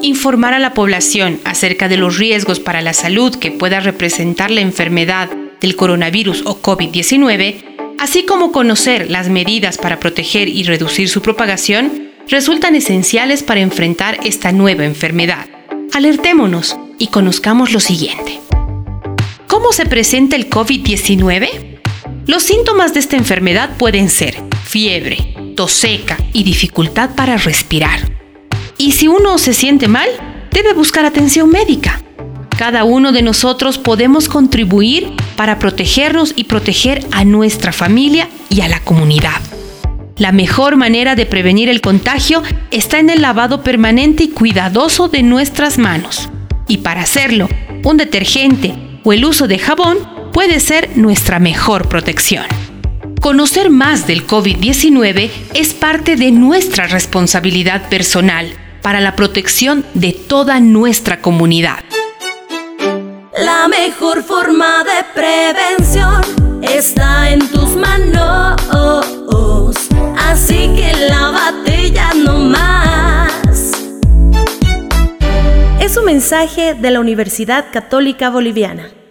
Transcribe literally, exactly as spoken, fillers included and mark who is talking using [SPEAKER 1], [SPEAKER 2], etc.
[SPEAKER 1] informar a la población acerca de los riesgos para la salud que pueda representar la enfermedad del coronavirus o COVID diecinueve, así como conocer las medidas para proteger y reducir su propagación, resultan esenciales para enfrentar esta nueva enfermedad. Alertémonos y conozcamos lo siguiente. ¿Cómo se presenta el COVID diecinueve? Los síntomas de esta enfermedad pueden ser fiebre, tos seca y dificultad para respirar. Y si uno se siente mal, debe buscar atención médica. Cada uno de nosotros podemos contribuir para protegernos y proteger a nuestra familia y a la comunidad. La mejor manera de prevenir el contagio está en el lavado permanente y cuidadoso de nuestras manos. Y para hacerlo, un detergente o el uso de jabón puede ser nuestra mejor protección. Conocer más del COVID diecinueve es parte de nuestra responsabilidad personal para la protección de toda nuestra comunidad.
[SPEAKER 2] La mejor forma de prevención está en tus manos, así que lávate ya no más.
[SPEAKER 3] Es un mensaje de la Universidad Católica Boliviana.